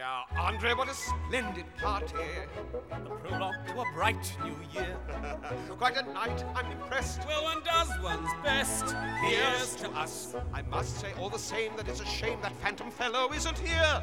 Dear Andre, what a splendid party. The prologue to a bright new year. Quite a night, I'm impressed. Well, one does one's best. Here's to us. I must say all the same that it's a shame that phantom fellow isn't here.